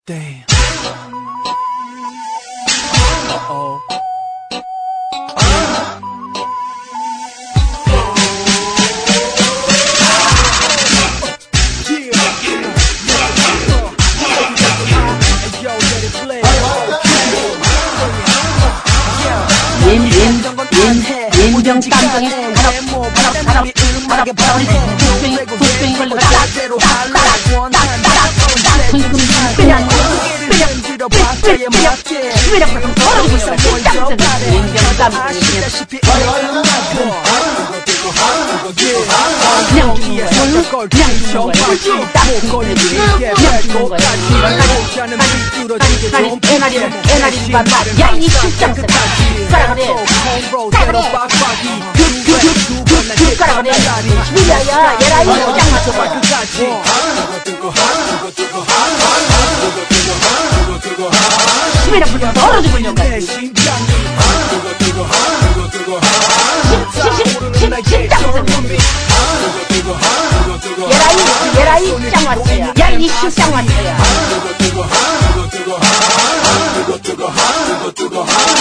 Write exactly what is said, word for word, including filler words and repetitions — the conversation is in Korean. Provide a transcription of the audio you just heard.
Damn. Uh-oh. 옌옌옌옌 깜정에 바로 바로 바로 바로 바로 뚝배기 뚝배기 걸려가 딱딱딱딱딱 손금 그냥 그냥 그냥 그냥 그냥 떨어지고 있어 깜정 옌병 깜정이 그냥 그냥 주는 거야 그냥 주는 거야 그냥 주는 거야 아니 애나리 애나리 반 야이 실장들 가라그래 가라그래 그 가라그래 미야야 얘라 이 짱 맞춰봐 심이라 불러 떨어지고 있는 거야 얘라 이 얘라 이 짱 맞춰야 야 이 짱 맞춰야